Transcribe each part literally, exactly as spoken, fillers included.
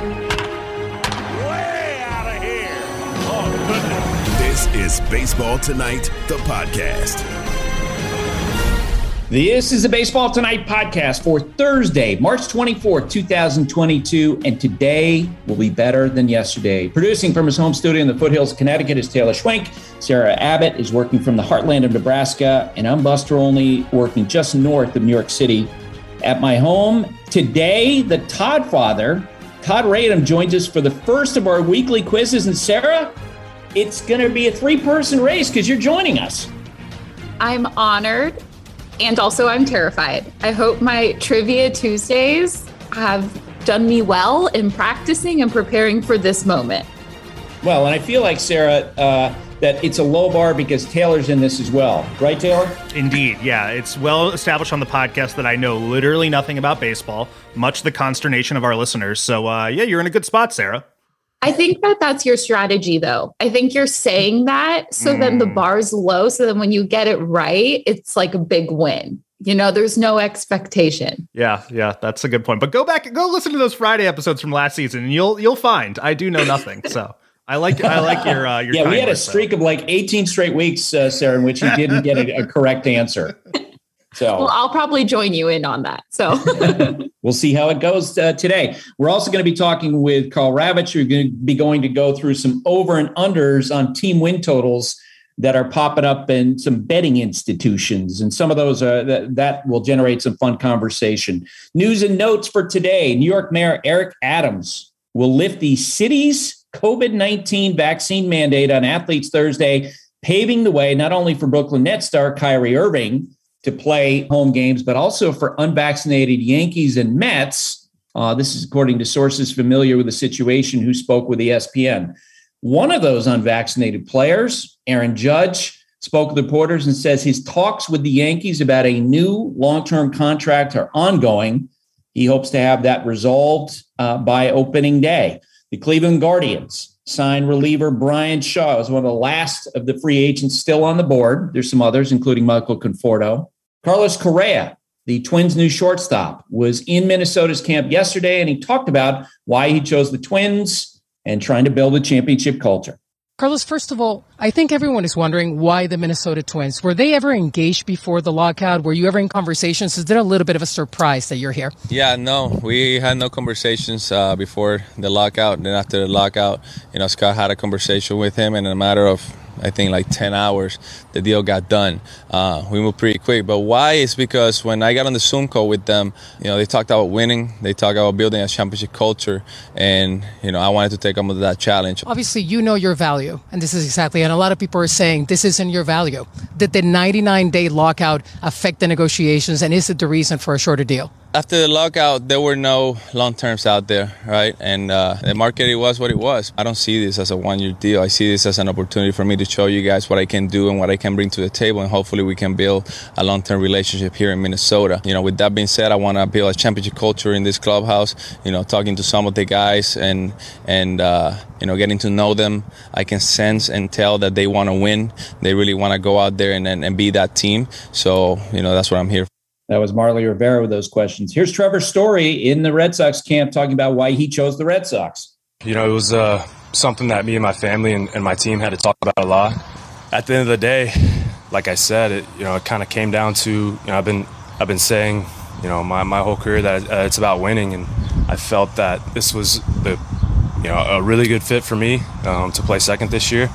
Way out of here. Oh, goodness. This is Baseball Tonight, the podcast. This is the Baseball Tonight podcast for Thursday, March twenty-fourth, twenty twenty-two, and today will be better than yesterday. Producing from his home studio in the foothills of Connecticut is Taylor Schwenk. Sarah Abbott is working from the heartland of Nebraska, and I'm Buster Olney, working just north of New York City at my home. Today, the Todd father, Todd Radom, joins us for the first of our weekly quizzes. And Sarah, it's going to be a three-person race because you're joining us. I'm honored. And also, I'm terrified. I hope my Trivia Tuesdays have done me well in practicing and preparing for this moment. Well, and I feel like, Sarah, uh, that it's a low bar because Taylor's in this as well. Right, Taylor? Indeed, yeah. It's well established on the podcast that I know literally nothing about baseball, much to the consternation of our listeners. So, uh, yeah, you're in a good spot, Sarah. I think that that's your strategy, though. I think you're saying that so mm. then the bar's low. So then when you get it right, it's like a big win. You know, there's no expectation. Yeah, yeah, that's a good point. But go back, go listen to those Friday episodes from last season, and you'll you'll find I do know nothing. So I like I like your uh, your. Yeah, we had a streak though. of like eighteen straight weeks, uh, Sarah, in which you didn't get a, a correct answer. So well, I'll probably join you in on that. So we'll see how it goes uh, today. We're also going to be talking with Karl Ravech. We're going to be going to go through some over and unders on team win totals that are popping up in some betting institutions. And some of those are that, that will generate some fun conversation. News and notes for today. New York Mayor Eric Adams will lift the city's COVID nineteen vaccine mandate on athletes Thursday, paving the way not only for Brooklyn Nets star Kyrie Irving to play home games, but also for unvaccinated Yankees and Mets. Uh, this is according to sources familiar with the situation who spoke with E S P N. One of those unvaccinated players, Aaron Judge, spoke with reporters and says his talks with the Yankees about a new long-term contract are ongoing. He hopes to have that resolved uh, by opening day. The Cleveland Guardians signed reliever Brian Shaw as one of the last of the free agents still on the board. There's some others, including Michael Conforto. Carlos Correa, the Twins' new shortstop, was in Minnesota's camp yesterday, and he talked about why he chose the Twins and trying to build a championship culture. Carlos, first of all, I think everyone is wondering why the Minnesota Twins. Were they ever engaged before the lockout? Were you ever in conversations? Is there a little bit of a surprise that you're here? Yeah, no, we had no conversations uh, before the lockout. And then after the lockout, you know, Scott had a conversation with him, and in a matter of, I think, like ten hours, the deal got done. Uh, we moved pretty quick. But why is because when I got on the Zoom call with them, you know, they talked about winning. They talked about building a championship culture. And, you know, I wanted to take them with that challenge. Obviously, you know your value. And this is exactly, and a lot of people are saying this isn't your value. Did the ninety-nine day lockout affect the negotiations? And is it the reason for a shorter deal? After the lockout, there were no long terms out there, right? And uh, the market, it was what it was. I don't see this as a one-year deal. I see this as an opportunity for me to show you guys what I can do and what I can bring to the table, and hopefully we can build a long-term relationship here in Minnesota. You know, with that being said, I want to build a championship culture in this clubhouse. You know, talking to some of the guys and and uh, you know, getting to know them, I can sense and tell that they want to win. They really want to go out there and, and and be that team. So, you know, that's what I'm here for. That was Marly Rivera with those questions. Here's Trevor Story in the Red Sox camp talking about why he chose the Red Sox. You know, it was uh, something that me and my family and, and my team had to talk about a lot. At the end of the day, like I said, it you know it kind of came down to you know I've been I've been saying you know my, my whole career that uh, it's about winning, and I felt that this was the you know a really good fit for me um, to play second this year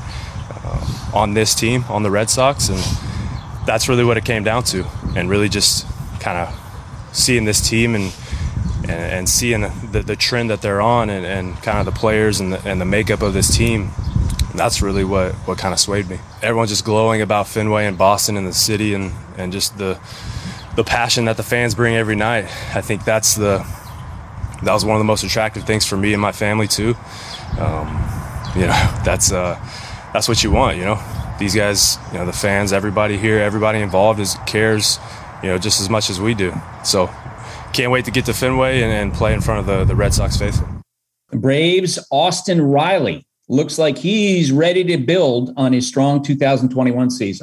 uh, on this team on the Red Sox, and that's really what it came down to, and really just kind of seeing this team and and, and seeing the, the trend that they're on and, and kind of the players and the, and the makeup of this team. That's really what, what kind of swayed me. Everyone's just glowing about Fenway and Boston and the city and, and just the the passion that the fans bring every night. I think that's the that was one of the most attractive things for me and my family too. Um, you know, that's uh, that's what you want. You know, these guys, you know, the fans, everybody here, everybody involved is cares. You know, just as much as we do. So can't wait to get to Fenway and, and play in front of the, the Red Sox faithful. Braves' Austin Riley looks like he's ready to build on his strong two thousand twenty-one season.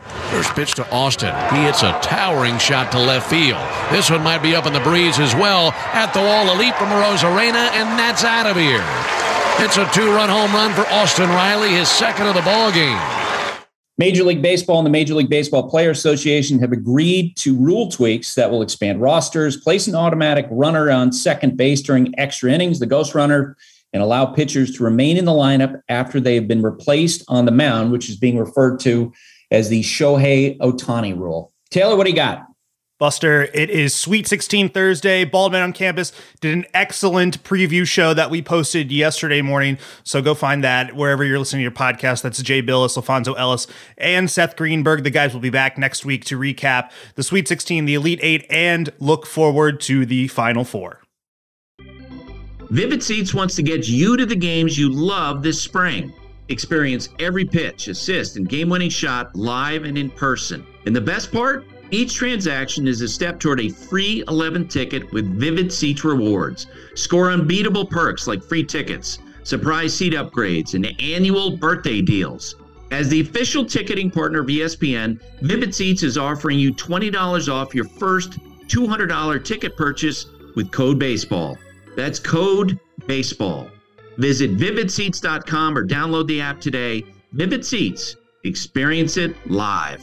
First pitch to Austin. He hits a towering shot to left field. This one might be up in the breeze as well. At the wall, a leap from Arozarena, and that's out of here. It's a two-run home run for Austin Riley, his second of the ball game. Major League Baseball and the Major League Baseball Players Association have agreed to rule tweaks that will expand rosters, place an automatic runner on second base during extra innings, the ghost runner, and allow pitchers to remain in the lineup after they have been replaced on the mound, which is being referred to as the Shohei Ohtani rule. Taylor, what do you got? Buster, it is Sweet sixteen Thursday. Baldman on Campus did an excellent preview show that we posted yesterday morning. So go find that wherever you're listening to your podcast. That's Jay Billis, Alfonso Ellis, and Seth Greenberg. The guys will be back next week to recap the Sweet sixteen, the Elite Eight, and look forward to the Final Four. Vivid Seats wants to get you to the games you love this spring. Experience every pitch, assist, and game-winning shot live and in person. And the best part? Each transaction is a step toward a free eleventh ticket with Vivid Seats rewards. Score unbeatable perks like free tickets, surprise seat upgrades, and annual birthday deals. As the official ticketing partner of E S P N, Vivid Seats is offering you twenty dollars off your first two hundred dollars ticket purchase with code BASEBALL. That's code BASEBALL. Visit vivid seats dot com or download the app today. Vivid Seats. Experience it live.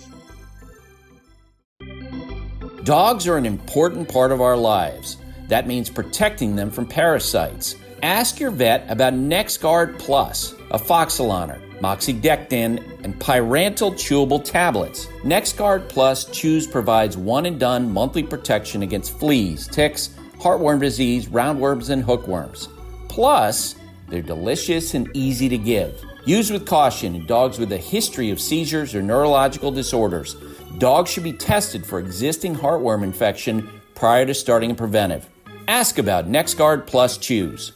Dogs are an important part of our lives. That means protecting them from parasites. Ask your vet about NexGard Plus, Afoxolaner, Moxidectin, and Pyrantel chewable tablets. NexGard Plus Chews provides one-and-done monthly protection against fleas, ticks, heartworm disease, roundworms, and hookworms. Plus, they're delicious and easy to give. Use with caution in dogs with a history of seizures or neurological disorders. Dogs should be tested for existing heartworm infection prior to starting a preventive. Ask about NexGard Plus Chews.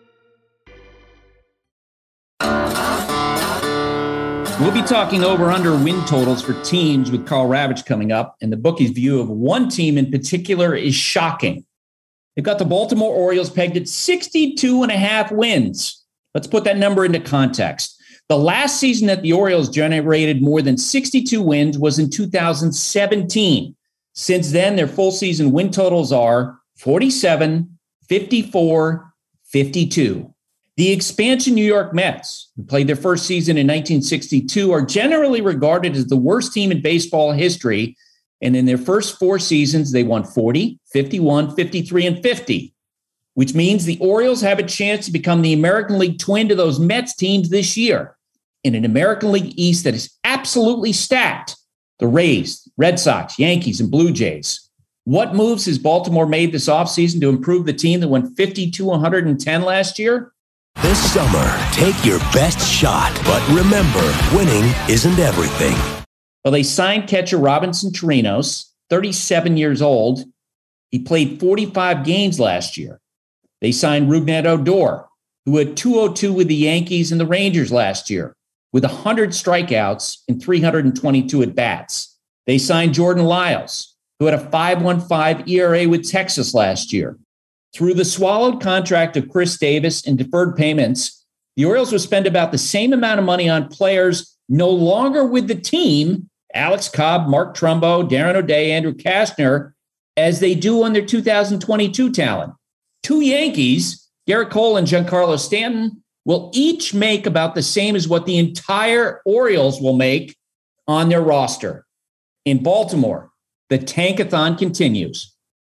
We'll be talking over-under win totals for teams with Karl Ravech coming up, and the bookie's view of one team in particular is shocking. They've got the Baltimore Orioles pegged at sixty-two and a half wins. Let's put that number into context. The last season that the Orioles generated more than sixty-two wins was in two thousand seventeen. Since then, their full season win totals are forty-seven, fifty-four, fifty-two. The expansion New York Mets, who played their first season in nineteen sixty-two, are generally regarded as the worst team in baseball history. And in their first four seasons, they won forty, fifty-one, fifty-three, and fifty, which means the Orioles have a chance to become the American League twin to those Mets teams this year. In an American League East that is absolutely stacked, the Rays, Red Sox, Yankees, and Blue Jays. What moves has Baltimore made this offseason to improve the team that went fifty to one hundred ten last year? This summer, take your best shot. But remember, winning isn't everything. Well, they signed catcher Robinson Chirinos, thirty-seven years old. He played forty-five games last year. They signed Rougned Odor, who had two oh two with the Yankees and the Rangers last year, with one hundred strikeouts and three hundred twenty-two at-bats. They signed Jordan Lyles, who had a five point one five E R A with Texas last year. Through the swallowed contract of Chris Davis and deferred payments, the Orioles will spend about the same amount of money on players no longer with the team, Alex Cobb, Mark Trumbo, Darren O'Day, Andrew Kastner, as they do on their two thousand twenty-two talent. Two Yankees, Garrett Cole and Giancarlo Stanton, will each make about the same as what the entire Orioles will make on their roster. In Baltimore, the tankathon continues.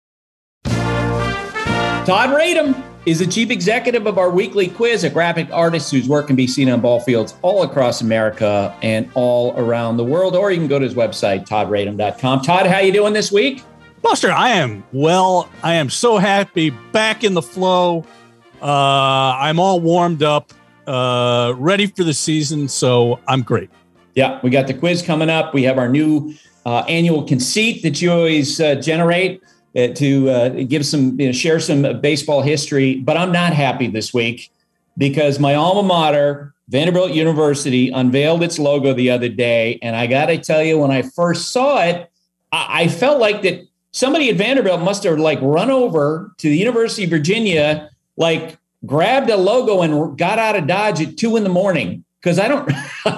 Todd Radom is the chief executive of our weekly quiz, a graphic artist whose work can be seen on ball fields all across America and all around the world. Or you can go to his website, todd radom dot com. Todd, how you doing this week? Buster, I am well. I am so happy, back in the flow. Uh, I'm all warmed up, uh, ready for the season, so I'm great. Yeah, we got the quiz coming up. We have our new uh, annual conceit that you always uh, generate. Uh, to uh, give some, you know, share some baseball history, but I'm not happy this week because my alma mater, Vanderbilt University, unveiled its logo the other day. And I got to tell you, when I first saw it, I-, I felt like that somebody at Vanderbilt must have like run over to the University of Virginia, like grabbed a logo and got out of Dodge at two in the morning because I don't,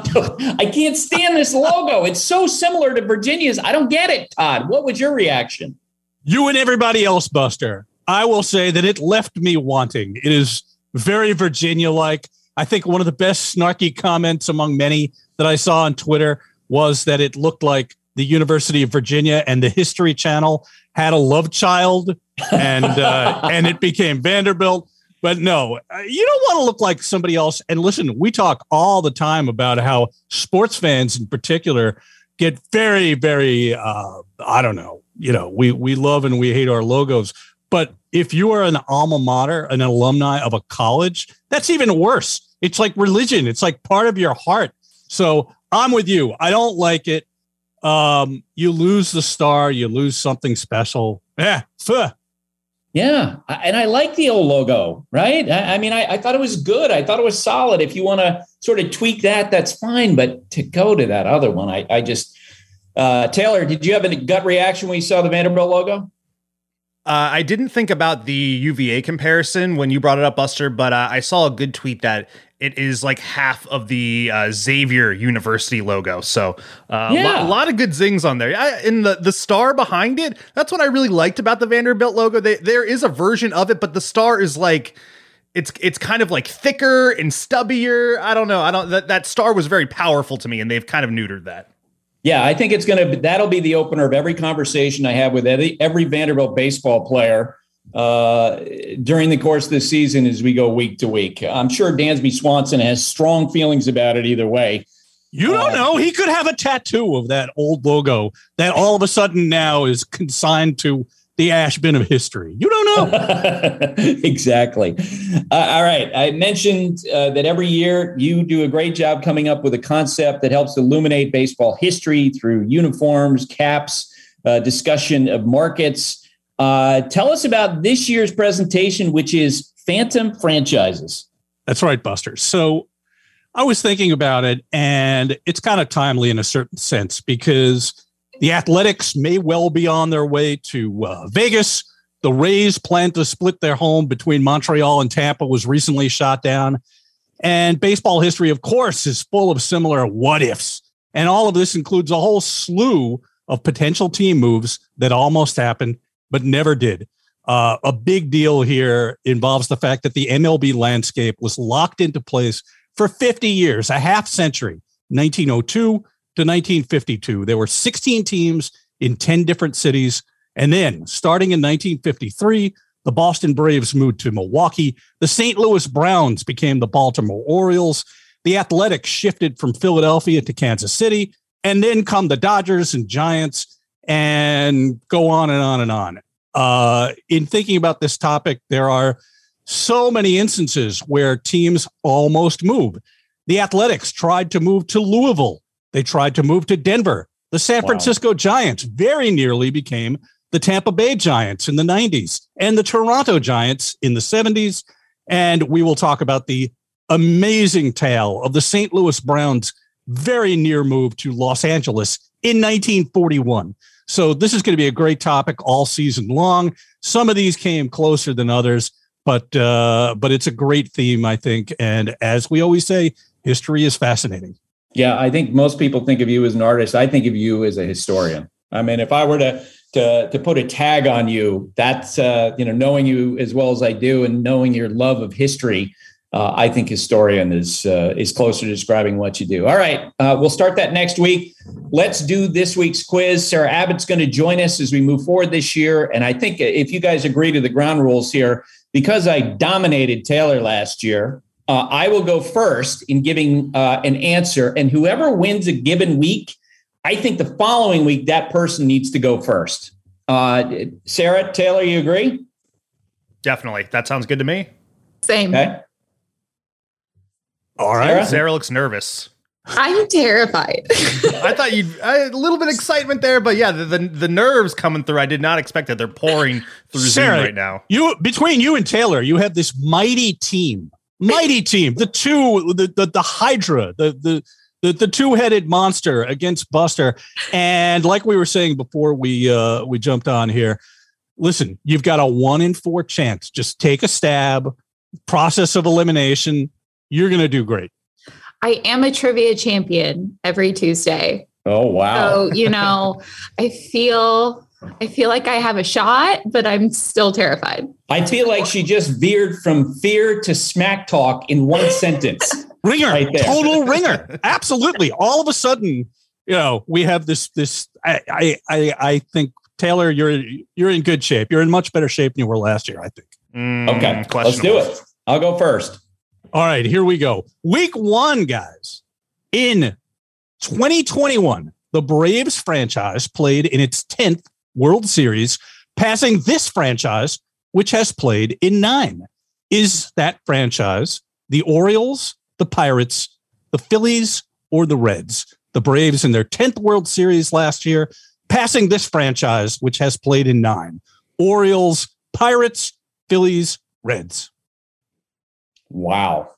I can't stand this logo. It's so similar to Virginia's. I don't get it, Todd. What was your reaction? You and everybody else, Buster. I will say that it left me wanting. It is very Virginia-like. I think one of the best snarky comments among many that I saw on Twitter was that it looked like the University of Virginia and the History Channel had a love child, and uh, and it became Vanderbilt. But no, you don't want to look like somebody else. And listen, we talk all the time about how sports fans in particular get very, very, uh, I don't know, you know, we we love and we hate our logos. But if you are an alma mater, an alumni of a college, that's even worse. It's like religion. It's like part of your heart. So I'm with you. I don't like it. Um, you lose the star. You lose something special. Yeah. Fuh. Yeah. And I like the old logo, right? I, I mean, I, I thought it was good. I thought it was solid. If you want to sort of tweak that, that's fine. But to go to that other one, I, I just, uh, Taylor, did you have a gut reaction when you saw the Vanderbilt logo? Uh, I didn't think about the U V A comparison when you brought it up, Buster, but uh, I saw a good tweet that it is like half of the uh, Xavier University logo. So uh, yeah. a lot, lot of good zings on there. I, and the, the star behind it, that's what I really liked about the Vanderbilt logo. They, there is a version of it, but the star is like, it's it's kind of like thicker and stubbier. I don't know. I don't that, that star was very powerful to me, and they've kind of neutered that. Yeah, I think it's going to, that'll be the opener of every conversation I have with every, every Vanderbilt baseball player uh, during the course of the season as we go week to week. I'm sure Dansby Swanson has strong feelings about it either way. You don't uh, know. He could have a tattoo of that old logo that all of a sudden now is consigned to the ash bin of history. You don't know. Exactly. Uh, all right. I mentioned uh, that every year you do a great job coming up with a concept that helps illuminate baseball history through uniforms, caps, uh, discussion of markets. Uh, tell us about this year's presentation, which is Phantom Franchises. That's right, Buster. So I was thinking about it, and it's kind of timely in a certain sense because the Athletics may well be on their way to uh, Vegas. The Rays plan to split their home between Montreal and Tampa was recently shot down. And baseball history, of course, is full of similar what ifs. And all of this includes a whole slew of potential team moves that almost happened, but never did. Uh, a big deal here involves the fact that the M L B landscape was locked into place for fifty years, a half century, nineteen oh two to nineteen fifty-two. There were sixteen teams in ten different cities. And then starting in nineteen fifty-three, the Boston Braves moved to Milwaukee. The Saint Louis Browns became the Baltimore Orioles. The Athletics shifted from Philadelphia to Kansas City. And then come the Dodgers and Giants and go on and on and on. Uh, in thinking about this topic, there are so many instances where teams almost move. The Athletics tried to move to Louisville. They tried to move to Denver. The San wow. Francisco Giants very nearly became the Tampa Bay Giants in the nineties and the Toronto Giants in the seventies. And we will talk about the amazing tale of the Saint Louis Browns' very near move to Los Angeles in nineteen forty-one. So this is going to be a great topic all season long. Some of these came closer than others, but uh, but it's a great theme, I think. And as we always say, history is fascinating. Yeah, I think most people think of you as an artist. I think of you as a historian. I mean, if I were to to to put a tag on you, that's uh, you know, knowing you as well as I do and knowing your love of history, uh, I think historian is uh, is closer to describing what you do. All right, uh, we'll start that next week. Let's do this week's quiz. Sarah Abbott's going to join us as we move forward this year. And I think if you guys agree to the ground rules here, because I dominated Taylor last year, uh, I will go first in giving uh, an answer. And whoever wins a given week, I think the following week, that person needs to go first. Uh, Sarah, Taylor, you agree? Definitely. That sounds good to me. Same. Okay. All right. Sarah, Sarah looks nervous. I'm terrified. I thought you'd I, a little bit of excitement there, but yeah, the, the the nerves coming through. I did not expect that. They're pouring through Sarah, Zoom right now. You between you and Taylor, you have this mighty team, mighty team. The two, the the, the Hydra, the the the, the two-headed monster against Buster. And like we were saying before we uh, we jumped on here, listen, you've got a one in four chance. Just take a stab. Process of elimination. You're going to do great. I am a trivia champion every Tuesday. Oh, wow. So, you know, I feel I feel like I have a shot, but I'm still terrified. I feel like she just veered from fear to smack talk in one sentence. Ringer, right there. Total ringer. Absolutely. All of a sudden, you know, we have this, this, I, I, I, I think Taylor, you're, you're in good shape. You're in much better shape than you were last year, I think. Mm, okay. Let's do it. I'll go first. All right, here we go. Week one, guys. In twenty twenty-one, the Braves franchise played in its tenth World Series, passing this franchise, which has played in nine. Is that franchise the Orioles, the Pirates, the Phillies, or the Reds? The Braves in their tenth World Series last year, passing this franchise, which has played in nine. Orioles, Pirates, Phillies, Reds. Wow.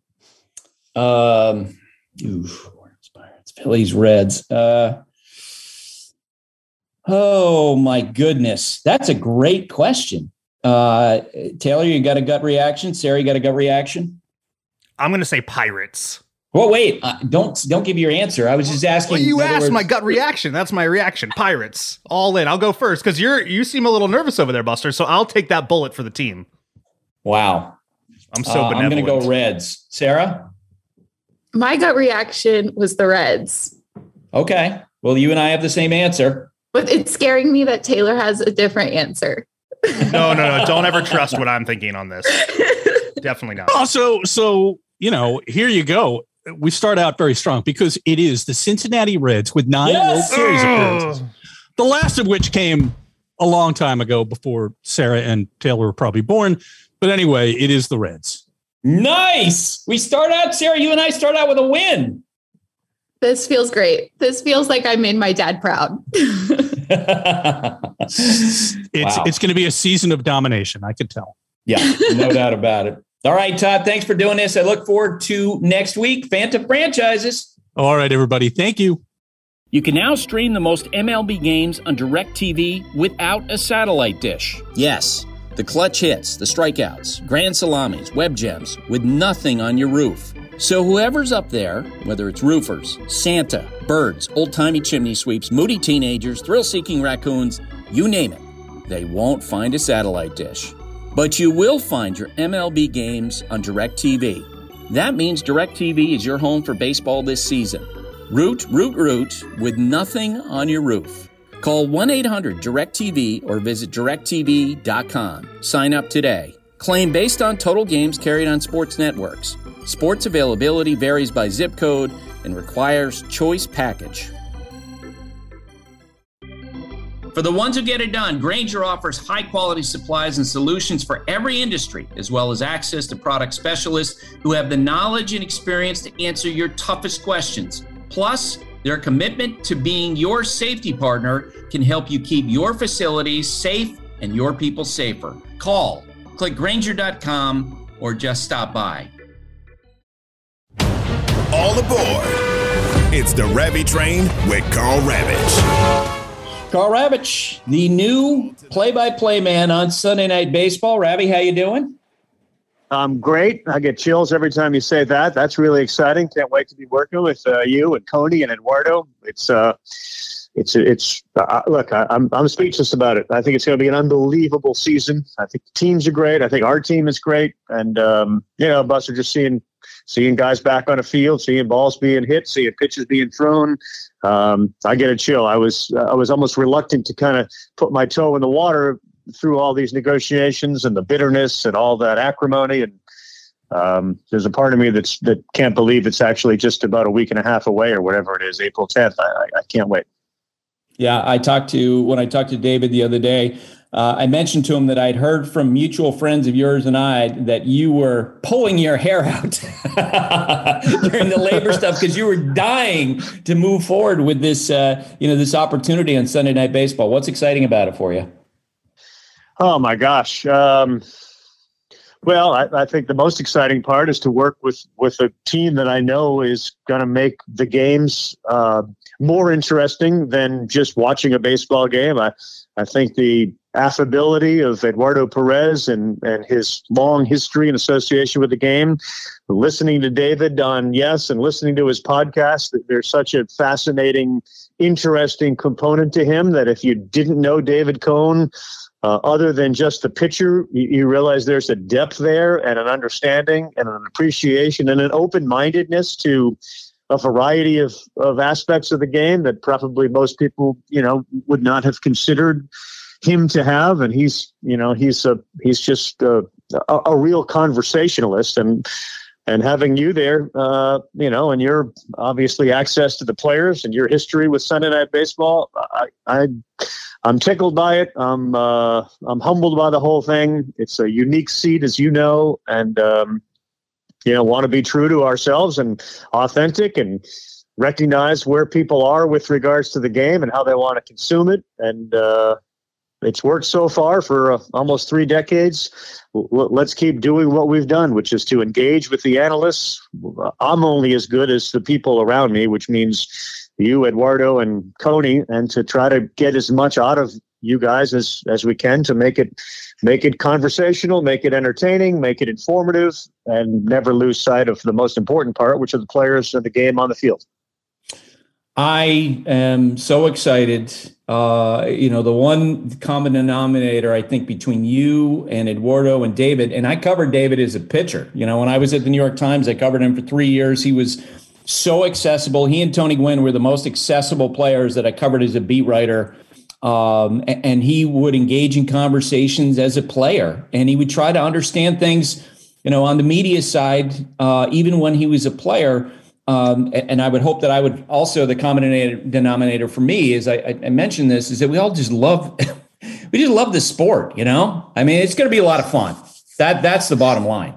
Um, oof, Pirates, Phillies, Reds. Uh, oh my goodness, that's a great question. Uh, Taylor, you got a gut reaction? Sarah, you got a gut reaction? I'm going to say Pirates. Well, wait, uh, don't don't give your answer. I was just asking. Well, you asked words, my gut reaction. That's my reaction. Pirates, all in. I'll go first because you're you seem a little nervous over there, Buster. So I'll take that bullet for the team. Wow, I'm so uh, benevolent. I'm going to go Reds. Sarah, my gut reaction was the Reds. Okay, well, you and I have the same answer, but it's scaring me that Taylor has a different answer. No, no, no! Don't ever trust what I'm thinking on this. Definitely not. Also, so you know, here you go. We start out very strong because it is the Cincinnati Reds with nine yes! World Series appearances, the last of which came a long time ago before Sarah and Taylor were probably born. But anyway, it is the Reds. Nice. We start out, Sarah, you and I start out with a win. This feels great. This feels like I made my dad proud. it's wow. It's going to be a season of domination. I could tell. Yeah, no doubt about it. All right, Todd, thanks for doing this. I look forward to next week. Phantom Franchises. All right, everybody. Thank you. You can now stream the most M L B games on DirecTV without a satellite dish. Yes, the clutch hits, the strikeouts, grand salamis, web gems, with nothing on your roof. So whoever's up there, whether it's roofers, Santa, birds, old-timey chimney sweeps, moody teenagers, thrill-seeking raccoons, you name it, they won't find a satellite dish. But you will find your M L B games on DirecTV. That means DirecTV is your home for baseball this season. Root, root, root with nothing on your roof. Call one eight hundred direct T V or visit direct T V dot com. Sign up today. Claim based on total games carried on sports networks. Sports availability varies by zip code and requires choice package. For the ones who get it done, Grainger offers high-quality supplies and solutions for every industry, as well as access to product specialists who have the knowledge and experience to answer your toughest questions. Plus, their commitment to being your safety partner can help you keep your facilities safe and your people safer. Call, click Grainger dot com, or just stop by. All aboard. It's the Ravy Train with Carl Ravitch. Carl Ravitch, the new play-by-play man on Sunday Night Baseball. Ravi, how you doing? I'm great. I get chills every time you say that. That's really exciting. Can't wait to be working with uh, you and Coney and Eduardo. It's uh, it's it's uh, look. I, I'm I'm speechless about it. I think it's going to be an unbelievable season. I think the teams are great. I think our team is great, and um, you know, Buster, just seeing seeing guys back on a field, seeing balls being hit, seeing pitches being thrown. Um, I get a chill. I was uh, I was almost reluctant to kind of put my toe in the water through all these negotiations and the bitterness and all that acrimony. And um, there's a part of me that's that can't believe it's actually just about a week and a half away or whatever it is, April tenth. I, I, I can't wait. Yeah, I talked to when I talked to David the other day. Uh, I mentioned to him that I'd heard from mutual friends of yours and I that you were pulling your hair out during the labor stuff because you were dying to move forward with this, uh, you know, this opportunity on Sunday Night Baseball. What's exciting about it for you? Oh my gosh. Um, Well, I, I think the most exciting part is to work with, with a team that I know is going to make the games uh, more interesting than just watching a baseball game. I, I think the affability of Eduardo Perez and, and his long history and association with the game, listening to David on Yes and listening to his podcast, there's such a fascinating, interesting component to him that if you didn't know David Cone, Uh, other than just the pitcher, you, you realize there's a depth there and an understanding and an appreciation and an open-mindedness to a variety of, of aspects of the game that probably most people, you know, would not have considered him to have. And he's, you know, he's a, he's just a, a, a real conversationalist. And And having you there, uh, you know, and your obviously access to the players and your history with Sunday Night Baseball, I, I, I'm tickled by it. I'm, uh, I'm humbled by the whole thing. It's a unique seat, as you know, and um, you know, want to be true to ourselves and authentic and recognize where people are with regards to the game and how they want to consume it. And uh, it's worked so far for uh, almost three decades. L- let's keep doing what we've done, which is to engage with the analysts. I'm only as good as the people around me, which means you, Eduardo, and Coney, and to try to get as much out of you guys as, as we can to make it make it conversational, make it entertaining, make it informative, and never lose sight of the most important part, which are the players and the game on the field. I am so excited. Uh, you know, the one common denominator, I think, between you and Eduardo and David, and I covered David as a pitcher. You know, when I was at the New York Times, I covered him for three years. He was so accessible. He and Tony Gwynn were the most accessible players that I covered as a beat writer. Um, and, and he would engage in conversations as a player, and he would try to understand things, you know, on the media side, uh, even when he was a player. Um, and I would hope that I would also, the common denominator for me is, I, I mentioned this, is that we all just love, we just love the sport, you know? I mean, it's going to be a lot of fun. That That's the bottom line.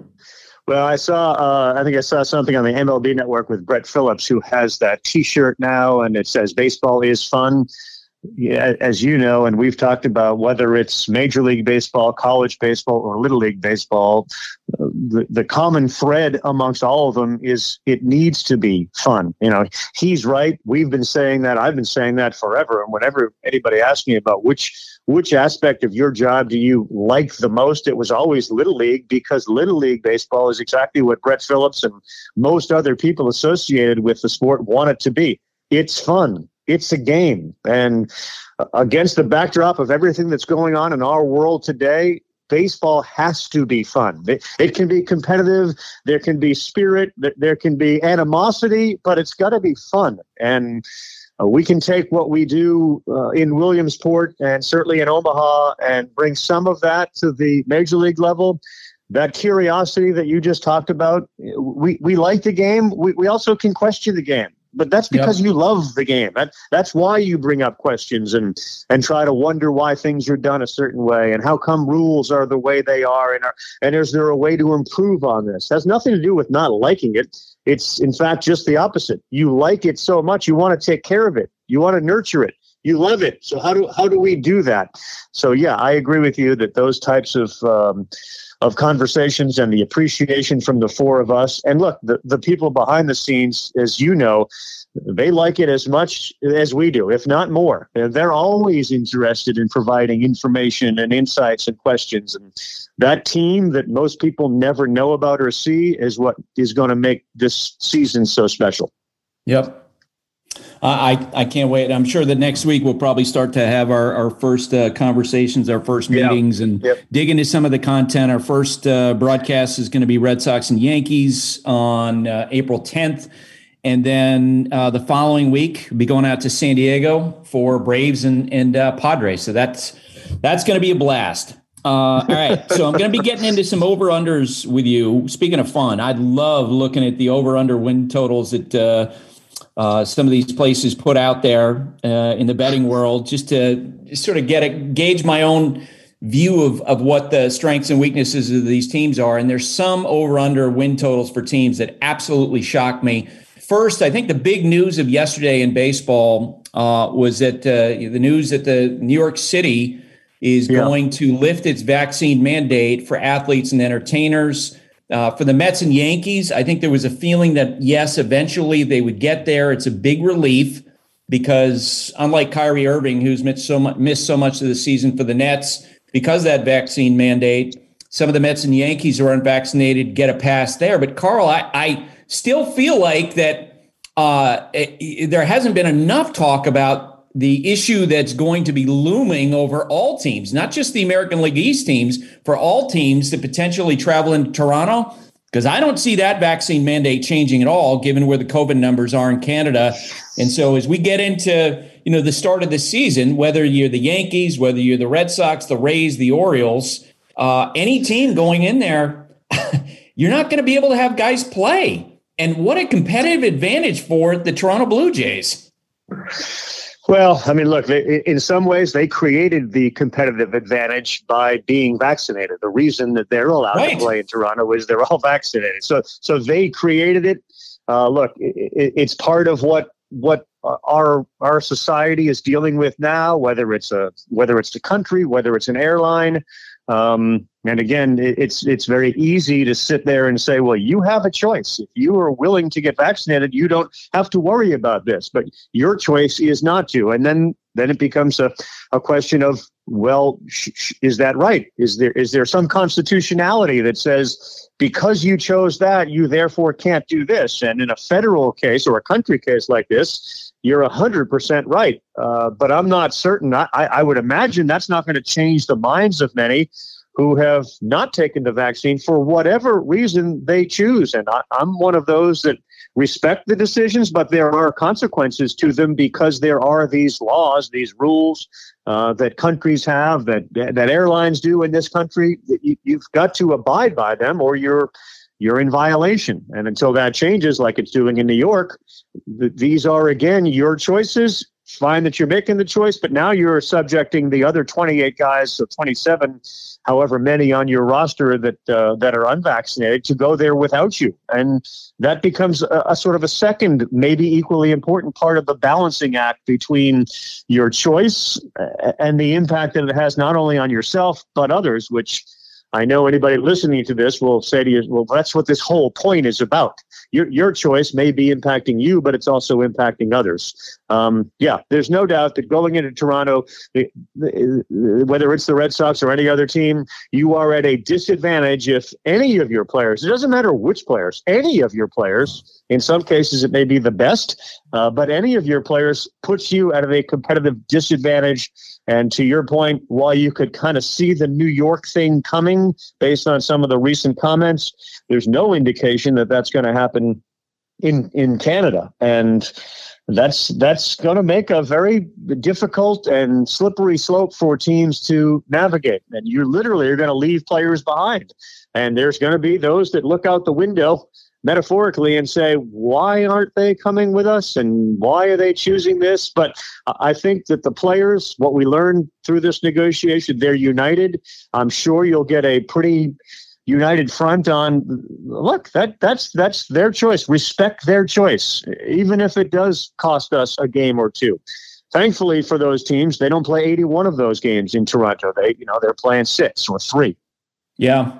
Well, I saw, uh, I think I saw something on the M L B Network with Brett Phillips, who has that T-shirt now, and it says baseball is fun. Yeah, as you know, and we've talked about, whether it's Major League Baseball, college baseball, or Little League Baseball, uh, the, the common thread amongst all of them is it needs to be fun. You know, he's right. We've been saying that. I've been saying that forever. And whenever anybody asks me about which which aspect of your job do you like the most, it was always Little League, because Little League Baseball is exactly what Brett Phillips and most other people associated with the sport want it to be. It's fun. It's a game. And against the backdrop of everything that's going on in our world today, baseball has to be fun. It, it can be competitive. There can be spirit. There can be animosity, but it's got to be fun. And uh, we can take what we do uh, in Williamsport and certainly in Omaha and bring some of that to the major league level. That curiosity that you just talked about, we, we like the game. We, we also can question the game. But that's because yep. you love the game. That, that's why you bring up questions and, and try to wonder why things are done a certain way and how come rules are the way they are. And, are, and is there a way to improve on this? It has nothing to do with not liking it. It's, in fact, just the opposite. You like it so much, you want to take care of it. You want to nurture it. You love it. So how do how do we do that? So, yeah, I agree with you that those types of um, of conversations and the appreciation from the four of us. And look, the, the people behind the scenes, as you know, they like it as much as we do, if not more. They're always interested in providing information and insights and questions. And that team that most people never know about or see is what is going to make this season so special. Yep. I, I can't wait. I'm sure that next week we'll probably start to have our, our first uh, conversations, our first meetings, yep. and yep. dig into some of the content. Our first uh, broadcast is going to be Red Sox and Yankees on uh, April tenth. And then uh, the following week, we'll be going out to San Diego for Braves and, and uh, Padres. So that's that's going to be a blast. Uh, all right. So I'm going to be getting into some over-unders with you. Speaking of fun, I love looking at the over-under win totals at uh, Uh, some of these places put out there uh, in the betting world, just to sort of get a gauge my own view of, of what the strengths and weaknesses of these teams are. And there's some over under win totals for teams that absolutely shocked me. First, I think the big news of yesterday in baseball uh, was that uh, the news that the New York City is Yeah. going to lift its vaccine mandate for athletes and entertainers. Uh, for the Mets and Yankees, I think there was a feeling that, yes, eventually they would get there. It's a big relief because unlike Kyrie Irving, who's missed so much, missed so much of the season for the Nets because of that vaccine mandate, some of the Mets and Yankees who are unvaccinated get a pass there. But, Carl, I, I still feel like that uh, it, there hasn't been enough talk about the issue that's going to be looming over all teams, not just the American League East teams, for all teams to potentially travel into Toronto, because I don't see that vaccine mandate changing at all, given where the COVID numbers are in Canada. And so as we get into, you know, the start of the season, whether you're the Yankees, whether you're the Red Sox, the Rays, the Orioles, uh, any team going in there, you're not going to be able to have guys play. And what a competitive advantage for the Toronto Blue Jays. Well, I mean, look, they, in some ways, they created the competitive advantage by being vaccinated. The reason that they're allowed right. to play in Toronto is they're all vaccinated. So, so they created it. Uh, look, it, it's part of what what our our society is dealing with now. Whether it's a whether it's the country, whether it's an airline. Um, and again, it's it's very easy to sit there and say, well, you have a choice. If you are willing to get vaccinated, you don't have to worry about this. But your choice is not to. And then then it becomes a, a question of, well, sh- sh- is that right? Is there is there some constitutionality that says because you chose that, you therefore can't do this? And in a federal case or a country case like this, you're one hundred percent right. Uh, but I'm not certain. I, I would imagine that's not going to change the minds of many who have not taken the vaccine for whatever reason they choose. And I, I'm one of those that respect the decisions, but there are consequences to them because there are these laws, these rules uh, that countries have, that that airlines do in this country. You, you've got to abide by them or you're you're in violation. And until that changes, like it's doing in New York, th- these are, again, your choices. Fine that you're making the choice, but now you're subjecting the other twenty-eight guys, so twenty-seven, however many on your roster that uh, that are unvaccinated, to go there without you. And that becomes a, a sort of a second, maybe equally important part of the balancing act between your choice and the impact that it has not only on yourself, but others, which I know anybody listening to this will say to you, well, that's what this whole point is about. Your your choice may be impacting you, but it's also impacting others. Um, yeah, there's no doubt that going into Toronto, the, the, whether it's the Red Sox or any other team, you are at a disadvantage if any of your players, it doesn't matter which players, any of your players, in some cases it may be the best, uh, but any of your players puts you at a competitive disadvantage. And to your point, while you could kind of see the New York thing coming based on some of the recent comments, there's no indication that that's going to happen in in Canada. And that's that's going to make a very difficult and slippery slope for teams to navigate. And you literally are going to leave players behind. And there's going to be those that look out the window metaphorically and say, why aren't they coming with us? And why are they choosing this? But I think that the players, what we learned through this negotiation, they're united. I'm sure you'll get a pretty united front on, look, that that's that's their choice. Respect their choice, even if it does cost us a game or two. Thankfully for those teams, they don't play eighty-one of those games in Toronto. They, you know, they're playing six or three. Yeah.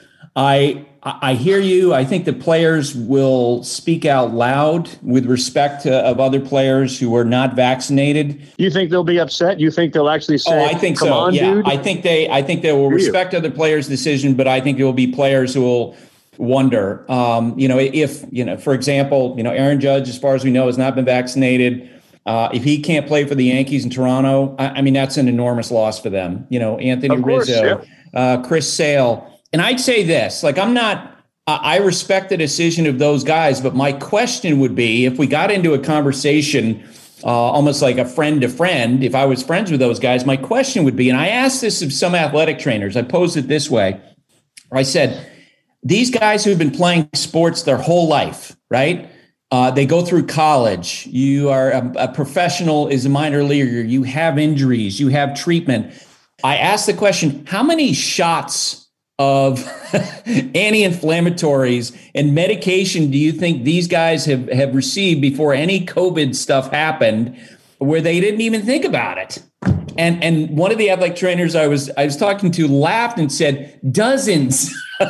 I I hear you. I think the players will speak out loud with respect to of other players who are not vaccinated. You think they'll be upset? You think they'll actually say, "Oh, I think Come so." on, yeah, dude? I think they. I think they will Do respect you? other players' decision, but I think there will be players who will wonder. Um, you know, if you know, for example, you know, Aaron Judge, as far as we know, has not been vaccinated. Uh, if he can't play for the Yankees in Toronto, I, I mean, that's an enormous loss for them. You know, Anthony Of course, Rizzo, yeah. uh, Chris Sale. And I'd say this, like, I'm not, I respect the decision of those guys, but my question would be, if we got into a conversation, uh, almost like a friend to friend, if I was friends with those guys, my question would be, and I asked this of some athletic trainers, I posed it this way. I said, these guys who've been playing sports their whole life, right? Uh, they go through college. You are a, a professional as a minor leaguer. You have injuries. You have treatment. I asked the question, how many shots of anti-inflammatories and medication do you think these guys have, have received before any COVID stuff happened where they didn't even think about it? And and one of the athletic trainers I was I was talking to laughed and said, dozens.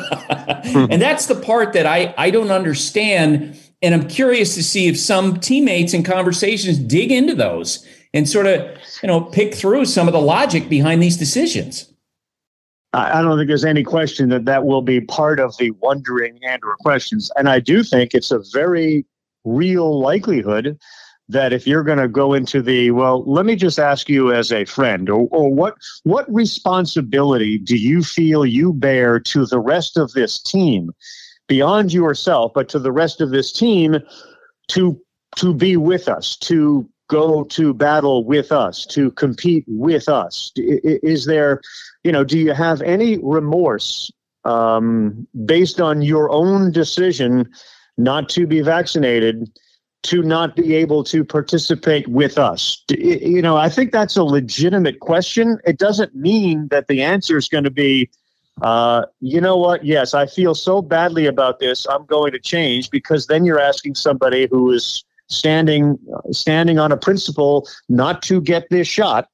And that's the part that I, I don't understand. And I'm curious to see if some teammates in conversations dig into those and sort of, you know, pick through some of the logic behind these decisions. I don't think there's any question that that will be part of the wondering and or questions. And I do think it's a very real likelihood that if you're going to go into the, well, let me just ask you as a friend, or, or what what responsibility do you feel you bear to the rest of this team, beyond yourself, but to the rest of this team, to to be with us, to go to battle with us, to compete with us? Is there, you know, do you have any remorse um, based on your own decision not to be vaccinated, to not be able to participate with us? You know, I think that's a legitimate question. It doesn't mean that the answer is going to be, uh, you know what, yes, I feel so badly about this, I'm going to change, because then you're asking somebody who is standing standing on a principle not to get this shot,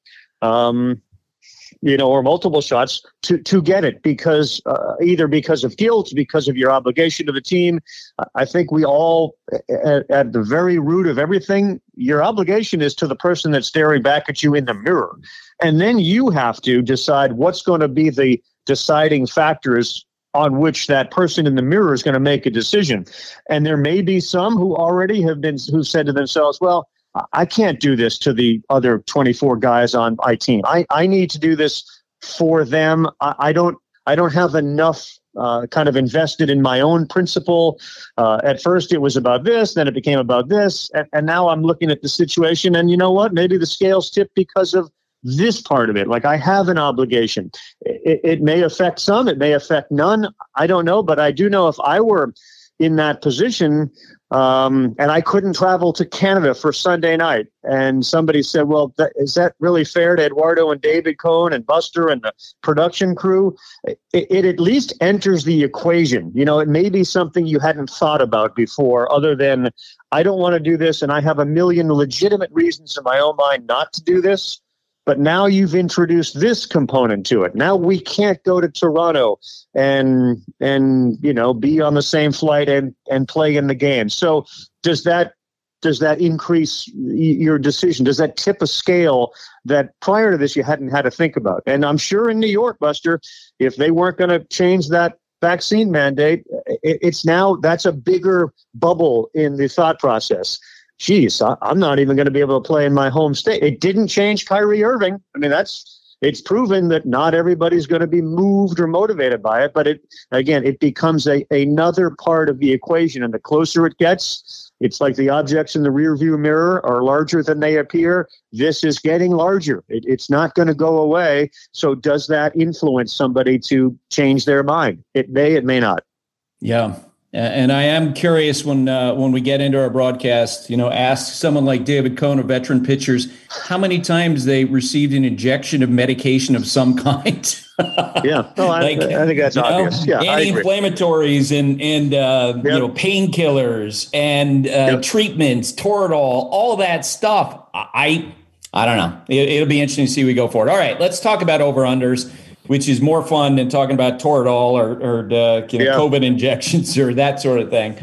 um, you know, or multiple shots to to get it, because uh, either because of guilt, because of your obligation to the team. I think we all, at, at the very root of everything, your obligation is to the person that's staring back at you in the mirror. And then you have to decide what's going to be the deciding factors on which that person in the mirror is going to make a decision. And there may be some who already have been, who said to themselves, well, I can't do this to the other twenty-four guys on my team. I, I need to do this for them. I, I don't I don't have enough uh, kind of invested in my own principle. Uh, at first it was about this, then it became about this. And, and now I'm looking at the situation, and you know what? Maybe the scales tip because of this part of it. Like, I have an obligation. It, it may affect some, it may affect none. I don't know, but I do know if I were in that position, um, and I couldn't travel to Canada for Sunday night, and somebody said, well, that, is that really fair to Eduardo and David Cohn and Buster and the production crew? It, it at least enters the equation. You know, it may be something you hadn't thought about before, other than, I don't want to do this, and I have a million legitimate reasons in my own mind not to do this. But now you've introduced this component to it. Now we can't go to Toronto and and you know be on the same flight and and play in the game. So does that does that increase your decision? Does that tip a scale that prior to this you hadn't had to think about? And I'm sure in New York, Buster, if they weren't going to change that vaccine mandate, it, it's now that's a bigger bubble in the thought process. Geez, I'm not even going to be able to play in my home state. It didn't change Kyrie Irving. I mean, that's it's proven that not everybody's going to be moved or motivated by it. But it again, it becomes a another part of the equation. And the closer it gets, it's like the objects in the rearview mirror are larger than they appear. This is getting larger. It, it's not going to go away. So does that influence somebody to change their mind? It may, it may not. Yeah. And I am curious when uh, when we get into our broadcast, you know, ask someone like David Cohn, of veteran pitchers, how many times they received an injection of medication of some kind. Yeah, no, I, like, I think that's obvious. Know, yeah, anti-inflammatories and and uh, yep. you know painkillers and uh, yep. treatments, Toradol, all that stuff. I I don't know. It, it'll be interesting to see we go forward. All right, let's talk about over-unders, which is more fun than talking about Toradol or, or uh, you know, yeah. COVID injections or that sort of thing.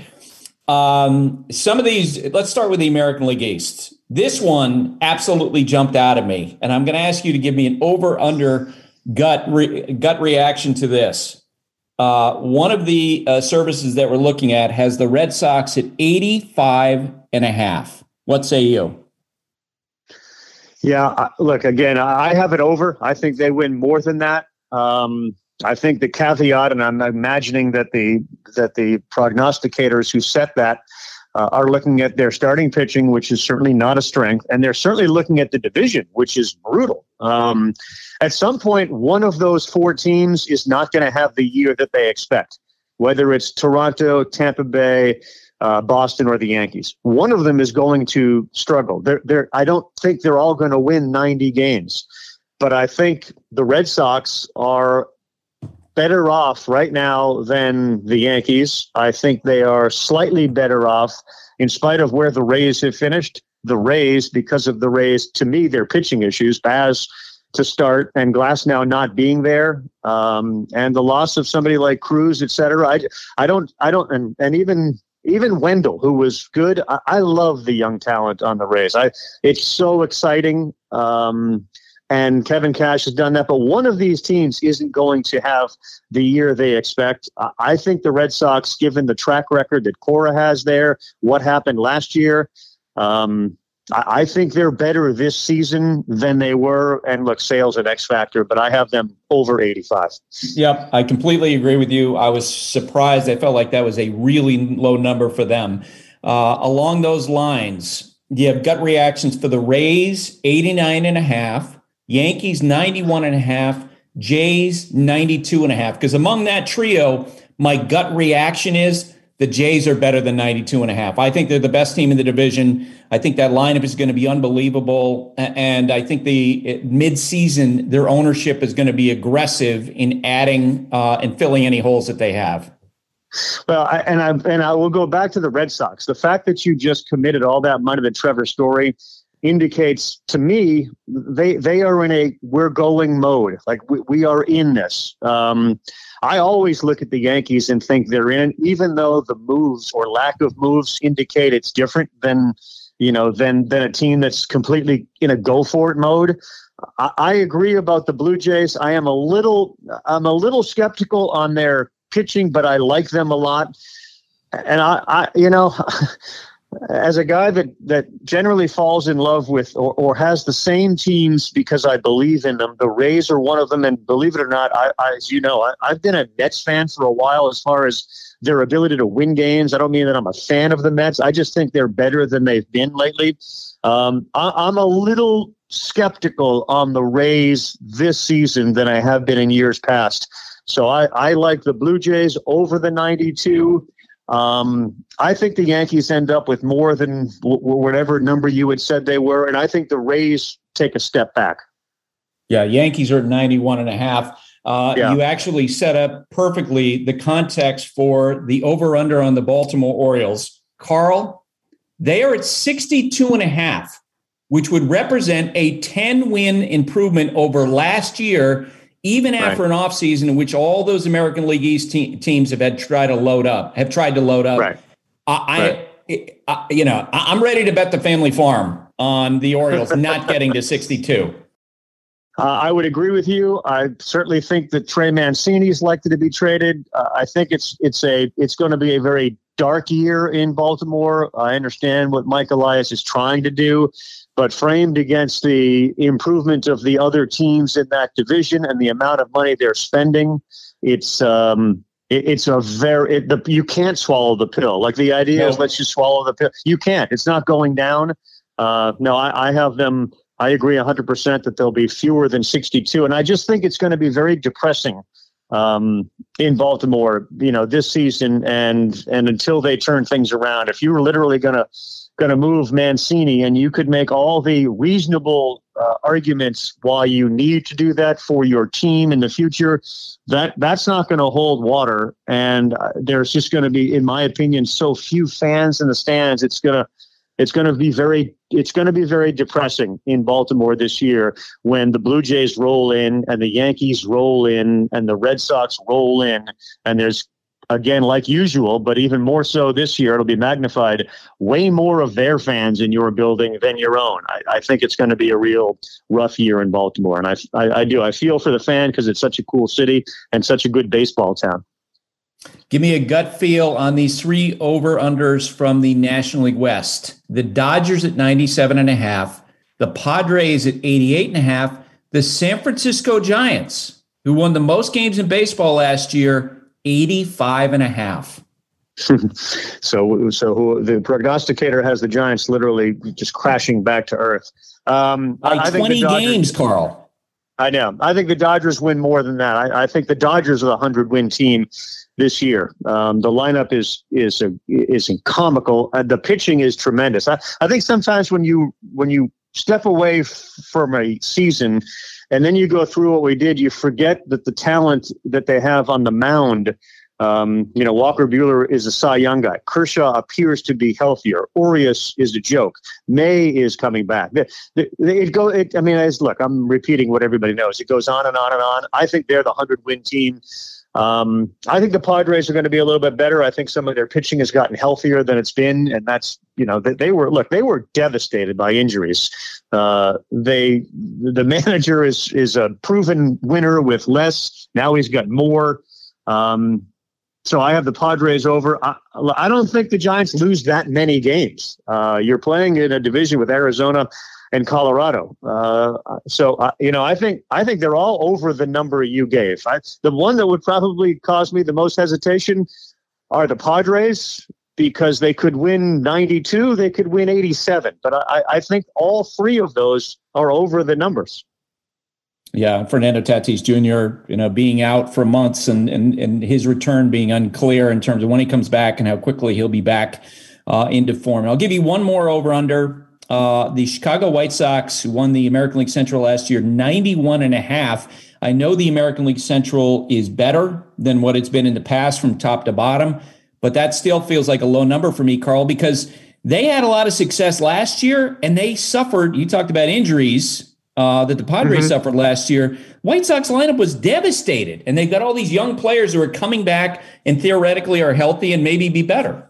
Um, some of these, let's start with the American League East. This one absolutely jumped out at me, and I'm going to ask you to give me an over-under gut re- gut reaction to this. Uh, one of the uh, services that we're looking at has the Red Sox at eighty-five and a half. What say you? Yeah, look, again, I have it over. I think they win more than that. Um, I think the caveat, and I'm imagining that the that the prognosticators who set that uh, are looking at their starting pitching, which is certainly not a strength, and they're certainly looking at the division, which is brutal. Um, at some point, one of those four teams is not going to have the year that they expect, whether it's Toronto, Tampa Bay, Uh, Boston, or the Yankees. One of them is going to struggle. They're, they're, I don't think they're all going to win ninety games, but I think the Red Sox are better off right now than the Yankees. I think they are slightly better off, in spite of where the Rays have finished, the Rays because of the Rays, to me, their pitching issues, Baz to start and Glasnow not being there, um, and the loss of somebody like Cruz, et cetera. I, I don't, I don't, and, and even, even Wendell, who was good. I, I love the young talent on the Rays. I, it's so exciting. Um, and Kevin Cash has done that, but one of these teams isn't going to have the year they expect. I, I think the Red Sox, given the track record that Cora has there, what happened last year, um, I think they're better this season than they were. And look, Sale's an X factor, but I have them over eighty-five. Yep, I completely agree with you. I was surprised. I felt like that was a really low number for them. Uh, along those lines, you have gut reactions for the Rays, eighty-nine and a half, Yankees, ninety-one and a half, Jays, ninety-two and a half. Because among that trio, my gut reaction is the Jays are better than ninety-two and a half. I think they're the best team in the division. I think that lineup is going to be unbelievable. And I think the mid-season, their ownership is going to be aggressive in adding uh, and filling any holes that they have. Well, I, and I and I will go back to the Red Sox. The fact that you just committed all that money to Trevor Story indicates to me they they are in a we're going mode. Like we, we are in this. Um, I always look at the Yankees and think they're in, even though the moves or lack of moves indicate it's different than, you know, than than a team that's completely in a go for it mode. I, I agree about the Blue Jays. I am a little I'm a little skeptical on their pitching, but I like them a lot. And I, I you know, as a guy that, that generally falls in love with or, or has the same teams because I believe in them, the Rays are one of them. And believe it or not, I, I as you know, I, I've been a Mets fan for a while as far as their ability to win games. I don't mean that I'm a fan of the Mets. I just think they're better than they've been lately. Um, I, I'm a little skeptical on the Rays this season than I have been in years past. So I, I like the Blue Jays over the ninety-two. Um, I think the Yankees end up with more than w- whatever number you had said they were. And I think the Rays take a step back. Yeah, Yankees are at ninety-one and a half. Uh, yeah. You actually set up perfectly the context for the over-under on the Baltimore Orioles. Carl, they are at sixty-two and a half, which would represent a ten-win improvement over last year, even after right. an offseason in which all those American League East te- teams have had tried to load up, have tried to load up. Right. I, right. I, I, you know, I'm ready to bet the family farm on the Orioles not getting to sixty-two. Uh, I would agree with you. I certainly think that Trey Mancini is likely to be traded. Uh, I think it's it's a it's going to be a very dark year in Baltimore. I understand what Mike Elias is trying to do, but framed against the improvement of the other teams in that division and the amount of money they're spending, it's um, it, it's a very it, the, you can't swallow the pill. Like the idea no. is let's just swallow the pill. You can't. It's not going down. Uh, no, I, I have them. I agree one hundred percent that there'll be fewer than sixty-two. And I just think it's going to be very depressing um, in Baltimore, you know, this season and and until they turn things around. If you were literally going to going to move Mancini and you could make all the reasonable uh, arguments why you need to do that for your team in the future, that that's not going to hold water. And uh, there's just going to be, in my opinion, so few fans in the stands. It's going to It's going to be very, it's going to be very depressing in Baltimore this year when the Blue Jays roll in and the Yankees roll in and the Red Sox roll in. And there's, again, like usual, but even more so this year, it'll be magnified, way more of their fans in your building than your own. I, I think it's going to be a real rough year in Baltimore. And I, I, I do, I feel for the fan because it's such a cool city and such a good baseball town. Give me a gut feel on these three over-unders from the National League West. The Dodgers at ninety-seven and a half, the Padres at eighty-eight and a half, the San Francisco Giants, who won the most games in baseball last year, eighty-five and a half. so, so the prognosticator has the Giants literally just crashing back to earth. Um, By I twenty think Dodgers, games, Carl. I know. I think the Dodgers win more than that. I, I think the Dodgers are the hundred-win team this year. Um, the lineup is is a, is comical. Uh, the pitching is tremendous. I, I think sometimes when you when you step away f- from a season, and then you go through what we did, you forget that the talent that they have on the mound. Um, you know, Walker Buehler is a Cy Young guy. Kershaw appears to be healthier. Urias is a joke. May is coming back. It, it, it go. It, I mean, as, look, I'm repeating what everybody knows. It goes on and on and on. I think they're the hundred-win team. Um, I think the Padres are going to be a little bit better. I think some of their pitching has gotten healthier than it's been, and that's, you know, they, they were look, they were devastated by injuries. Uh, they, the manager is is a proven winner with less. Now he's got more. Um, So I have the Padres over. I, I don't think the Giants lose that many games. Uh, you're playing in a division with Arizona and Colorado. Uh, so, uh, you know, I think I think they're all over the number you gave. I, the one that would probably cause me the most hesitation are the Padres, because they could win ninety-two, they could win eighty-seven. But I, I think all three of those are over the numbers. Yeah, Fernando Tatis Junior, you know, being out for months and, and and his return being unclear in terms of when he comes back and how quickly he'll be back uh, into form. And I'll give you one more over under. Uh, the Chicago White Sox, who won the American League Central last year, ninety-one and a half. I know the American League Central is better than what it's been in the past from top to bottom, but that still feels like a low number for me, Carl, because they had a lot of success last year and they suffered. You talked about injuries. Uh, that the Padres mm-hmm. suffered last year. White Sox lineup was devastated, and they've got all these young players who are coming back and theoretically are healthy and maybe be better.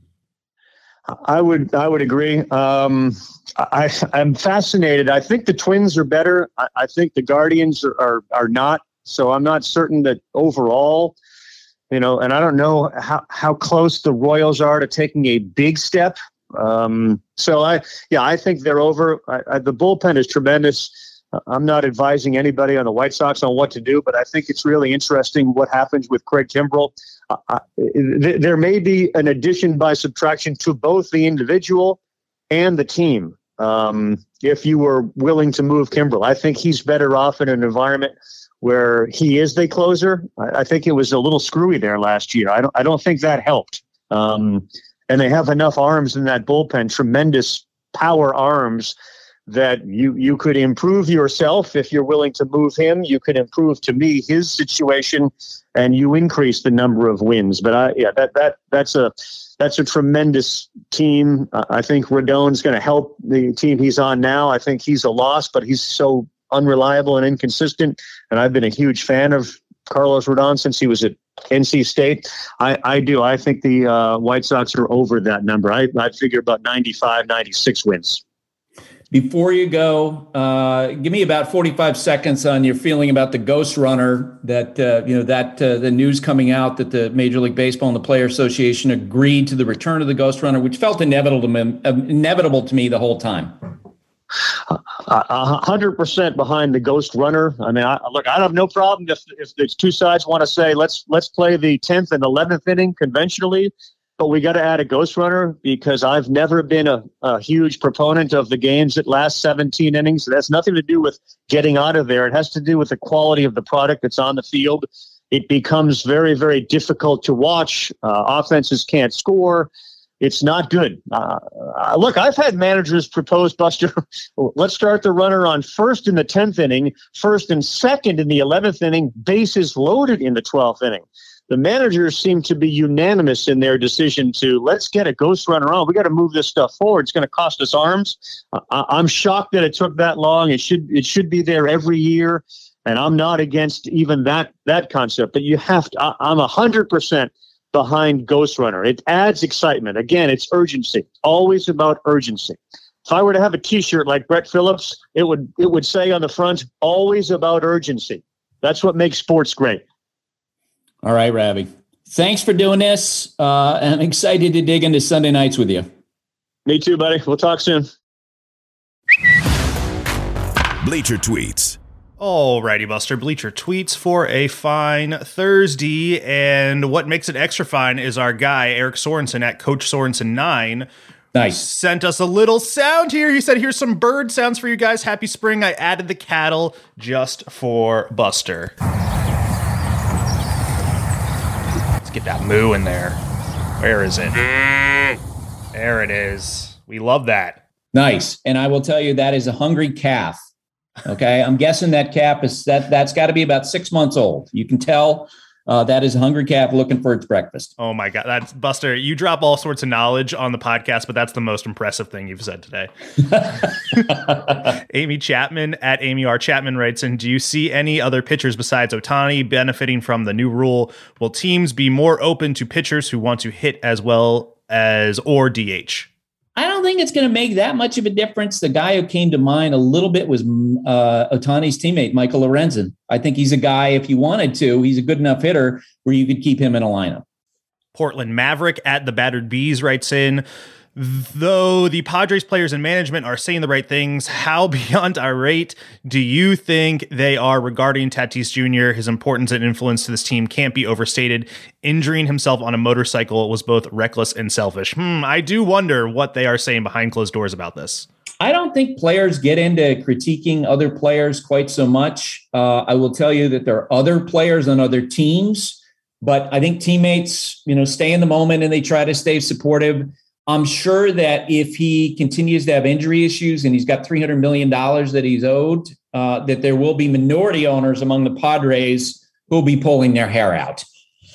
I would I would agree. Um, I, I'm fascinated. I think the Twins are better. I, I think the Guardians are, are are not. So I'm not certain that overall, you know, and I don't know how, how close the Royals are to taking a big step. Um, so I, yeah, I think they're over. I, I, the bullpen is tremendous. Uh, I'm not advising anybody on the White Sox on what to do, but I think it's really interesting what happens with Craig Kimbrell. Uh, I, th- there may be an addition by subtraction to both the individual and the team. Um, if you were willing to move Kimbrell, I think he's better off in an environment where he is the closer. I, I think it was a little screwy there last year. I don't, I don't think that helped. Um, And they have enough arms in that bullpen, tremendous power arms, that you you could improve yourself if you're willing to move him. You could improve, to me, his situation, and you increase the number of wins. But I, yeah, that that that's a that's a tremendous team. Uh, I think Rodon's going to help the team he's on now. I think he's a loss, but he's so unreliable and inconsistent. And I've been a huge fan of Carlos Rodon since he was at N C State. I, I do. I think the uh, White Sox are over that number. I, I figure about ninety-five, ninety-six wins. Before you go, uh, give me about forty-five seconds on your feeling about the Ghost Runner. That uh, you know that uh, the news coming out that the Major League Baseball and the Player Association agreed to the return of the Ghost Runner, which felt inevitable to me, inevitable to me the whole time. A hundred percent behind the Ghost Runner. I mean, I, look, I have no problem if if the two sides want to say let's let's play the tenth and eleventh inning conventionally, but we got to add a Ghost Runner, because I've never been a, a huge proponent of the games that last seventeen innings. It has nothing to do with getting out of there. It has to do with the quality of the product that's on the field. It becomes very, very difficult to watch. Uh, offenses can't score. It's not good. Uh, uh, look, I've had managers propose, Buster, let's start the runner on first in the tenth inning, first and second in the eleventh inning, bases loaded in the twelfth inning. The managers seem to be unanimous in their decision to let's get a Ghost Runner on. We got to move this stuff forward. It's going to cost us arms. Uh, I'm shocked that it took that long. It should it should be there every year, and I'm not against even that that concept. But you have to. I, I'm a hundred percent behind Ghost Runner. It adds excitement. Again, it's urgency. Always about urgency. If I were to have a T-shirt like Brett Phillips, it would it would say on the front, always about urgency. That's what makes sports great. All right, Ravi. Thanks for doing this. Uh, I'm excited to dig into Sunday nights with you. Me too, buddy. We'll talk soon. Bleacher Tweets. Alrighty, Buster. Bleacher Tweets for a fine Thursday. And what makes it extra fine is our guy, Eric Sorensen at Coach Sorensen nine. Nice. Sent us a little sound here. He said, here's some bird sounds for you guys. Happy spring. I added the cattle just for Buster. Let's get that moo in there. Where is it? There it is. We love that. Nice. And I will tell you that is a hungry calf. Okay. I'm guessing that calf is that that's got to be about six months old. You can tell uh, that is a hungry calf looking for its breakfast. Oh my God. That's Buster. You drop all sorts of knowledge on the podcast, but that's the most impressive thing you've said today. Amy Chapman at Amy R. Chapman writes in, do you see any other pitchers besides Ohtani benefiting from the new rule? Will teams be more open to pitchers who want to hit as well as or D H? I don't think it's going to make that much of a difference. The guy who came to mind a little bit was uh, Ohtani's teammate, Michael Lorenzen. I think he's a guy, if you wanted to, he's a good enough hitter where you could keep him in a lineup. Portland Maverick at the Battered Bees writes in, though the Padres players and management are saying the right things, how beyond irate do you think they are regarding Tatis Junior? His importance and influence to this team can't be overstated. Injuring himself on a motorcycle was both reckless and selfish. Hmm, I do wonder what they are saying behind closed doors about this. I don't think players get into critiquing other players quite so much. Uh, I will tell you that there are other players on other teams, but I think teammates, you know, stay in the moment and they try to stay supportive. I'm sure that if he continues to have injury issues and he's got three hundred million dollars that he's owed, uh, that there will be minority owners among the Padres who will be pulling their hair out.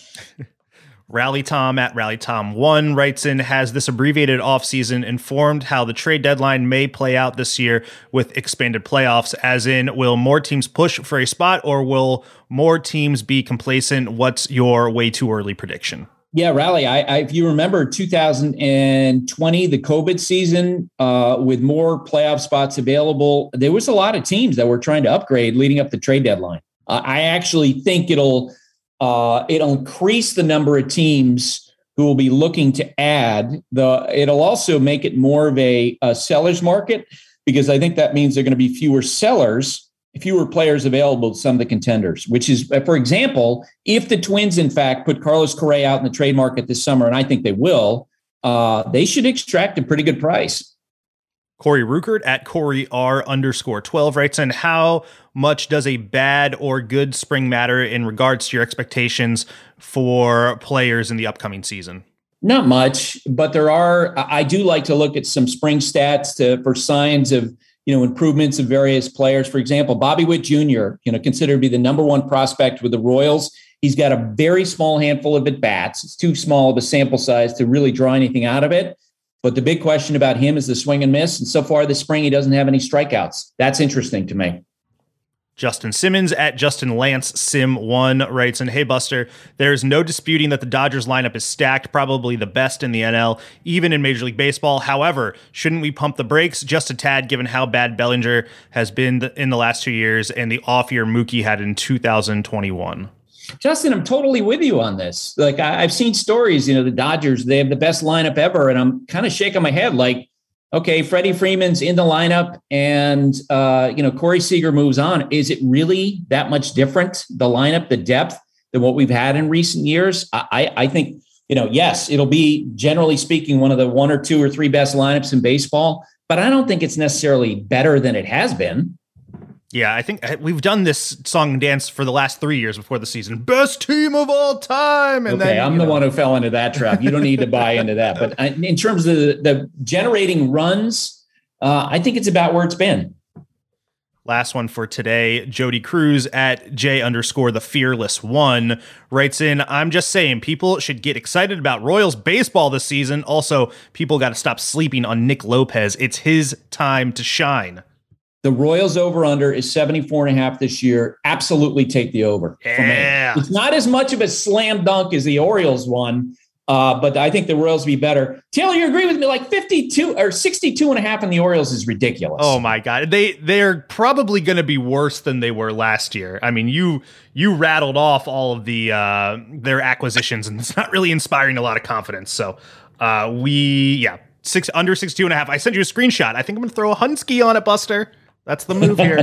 Rally Tom at Rally Tom one writes in, has this abbreviated offseason informed how the trade deadline may play out this year with expanded playoffs? As in, will more teams push for a spot or will more teams be complacent? What's your way too early prediction? Yeah, Rally, I, I, if you remember two thousand twenty, the COVID season, uh, with more playoff spots available, there was a lot of teams that were trying to upgrade leading up the trade deadline. Uh, I actually think it'll uh, it'll increase the number of teams who will be looking to add. The it'll also make it more of a, a seller's market because I think that means there are going to be fewer sellers, fewer players available to some of the contenders, which is, for example, if the Twins, in fact, put Carlos Correa out in the trade market this summer, and I think they will, uh, they should extract a pretty good price. Corey Ruckert at Corey R underscore twelve writes in, how much does a bad or good spring matter in regards to your expectations for players in the upcoming season? Not much, but there are, I do like to look at some spring stats to, for signs of, you know, improvements of various players. For example, Bobby Witt Junior, you know, considered to be the number one prospect with the Royals. He's got a very small handful of at-bats. It's too small of a sample size to really draw anything out of it. But the big question about him is the swing and miss. And so far this spring, he doesn't have any strikeouts. That's interesting to me. Justin Simmons at Justin Lance Sim one writes in, hey Buster, there's no disputing that the Dodgers lineup is stacked, probably the best in the N L, even in Major League Baseball. However, shouldn't we pump the brakes just a tad given how bad Bellinger has been in the last two years and the off year Mookie had in two thousand twenty-one? Justin, I'm totally with you on this. Like I, I've seen stories, you know, the Dodgers, they have the best lineup ever. And I'm kind of shaking my head like, okay, Freddie Freeman's in the lineup and, uh, you know, Corey Seager moves on. Is it really that much different, the lineup, the depth, than what we've had in recent years? I, I think, you know, yes, it'll be, generally speaking, one of the one or two or three best lineups in baseball, but I don't think it's necessarily better than it has been. Yeah, I think we've done this song and dance for the last three years before the season. Best team of all time. And okay, then, I'm the know. one who fell into that trap. You don't need to buy into that. But in terms of the, the generating runs, uh, I think it's about where it's been. Last one for today. Jody Cruz at J underscore the fearless one writes in, I'm just saying people should get excited about Royals baseball this season. Also, people got to stop sleeping on Nick Lopez. It's his time to shine. The Royals over-under is seventy-four and a half this year. Absolutely take the over. Yeah. It's not as much of a slam dunk as the Orioles one, uh, but I think the Royals will be better. Taylor, you agree with me? Like fifty-two or sixty-two and a half in the Orioles is ridiculous. Oh my God. They, they're probably going to be worse than they were last year. I mean, you, you rattled off all of the, uh, their acquisitions and it's not really inspiring a lot of confidence. So, uh, we, yeah, six under sixty-two and a half. I sent you a screenshot. I think I'm going to throw a Hunsky on it, Buster. That's the move here.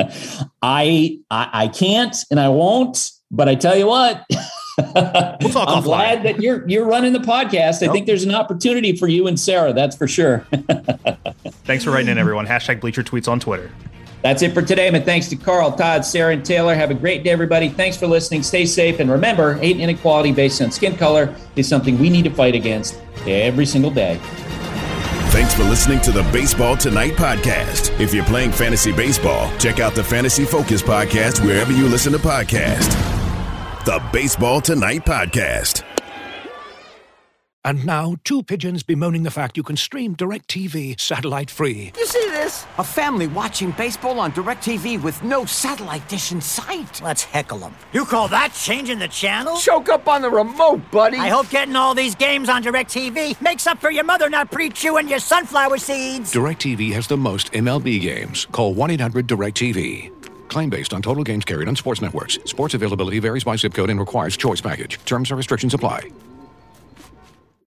I, I I can't and I won't, but I tell you what, we'll talk I'm offline. glad that you're you're running the podcast. I nope. think there's an opportunity for you and Sarah. That's for sure. Thanks for writing in, everyone. Hashtag Bleacher Tweets on Twitter. That's it for today. And thanks to Carl, Todd, Sarah, and Taylor. Have a great day, everybody. Thanks for listening. Stay safe. And remember, hate and inequality based on skin color is something we need to fight against every single day. Thanks for listening to the Baseball Tonight podcast. If you're playing fantasy baseball, check out the Fantasy Focus podcast wherever you listen to podcasts. The Baseball Tonight podcast. And now, two pigeons bemoaning the fact you can stream DirecTV satellite-free. You see this? A family watching baseball on DirecTV with no satellite dish in sight. Let's heckle them. You call that changing the channel? Choke up on the remote, buddy. I hope getting all these games on DirecTV makes up for your mother not pre-chewing your sunflower seeds. DirecTV has the most M L B games. Call one eight hundred direct T V. Claim based on total games carried on sports networks. Sports availability varies by zip code and requires choice package. Terms and restrictions apply.